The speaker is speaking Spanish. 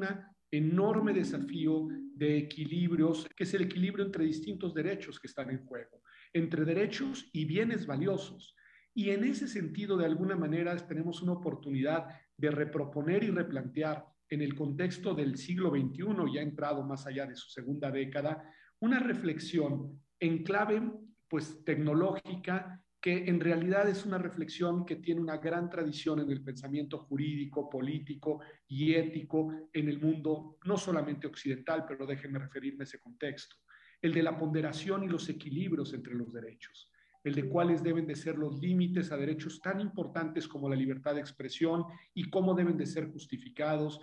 enorme desafío de equilibrios, que es el equilibrio entre distintos derechos que están en juego, entre derechos y bienes valiosos. Y en ese sentido, de alguna manera, tenemos una oportunidad de reproponer y replantear en el contexto del siglo XXI, ya entrado más allá de su segunda década, una reflexión en clave pues, tecnológica que en realidad es una reflexión que tiene una gran tradición en el pensamiento jurídico, político y ético en el mundo, no solamente occidental, pero déjenme referirme a ese contexto, el de la ponderación y los equilibrios entre los derechos, el de cuáles deben de ser los límites a derechos tan importantes como la libertad de expresión y cómo deben de ser justificados,